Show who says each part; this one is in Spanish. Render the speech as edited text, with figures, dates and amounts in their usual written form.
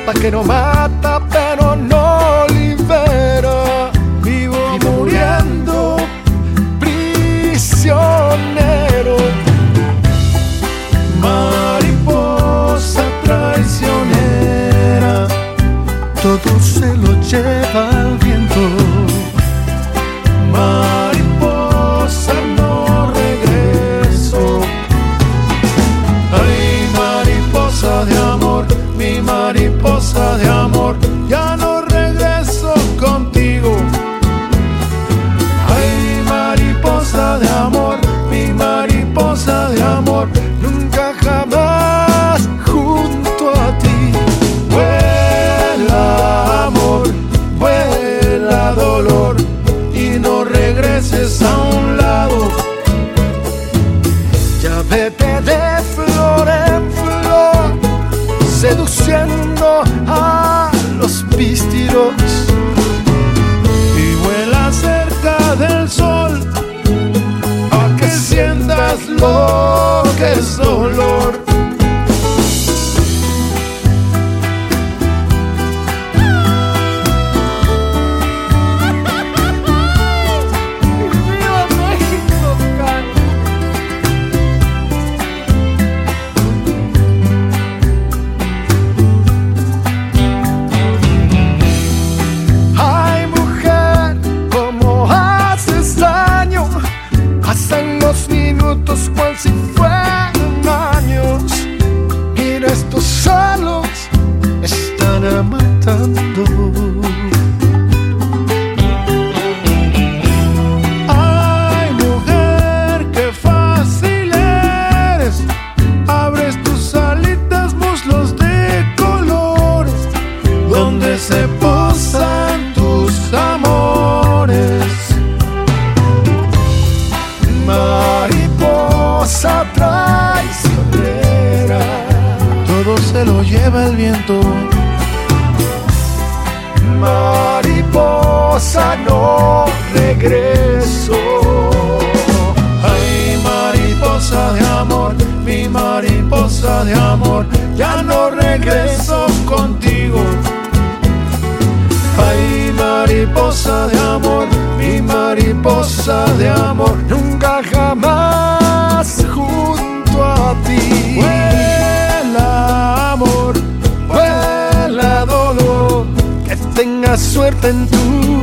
Speaker 1: mata que no mata, pero no libera. Vivo muriendo prisionero. Mariposa traicionera, todo se lo lleva el viento. Mariposa, no regreso. Ay, mariposa de amor, mi mariposa de amor, ya no regreso contigo. Ay, mariposa de amor, mi mariposa de amor, nunca jamás junto a ti. Vuela amor, vuela dolor, y no regreses a un lado. Ya vete de flor en flor, seduciendo a los pístiros, y vuela cerca del sol, a que sientas lo que es dolor. Cual si fueran años, y estos celos están matando. Ay, mujer, qué fácil eres, abres tus alitas, muslos de colores, donde se posan tus amores. Mariposa traicionera, todo se lo lleva el viento. Mariposa, no regreso. Ay, mariposa de amor, mi mariposa de amor, ya no regreso contigo. Ay, mariposa de amor, mi mariposa de amor, nunca jamás junto a ti. Vuela amor, vuela dolor, que tengas suerte en tu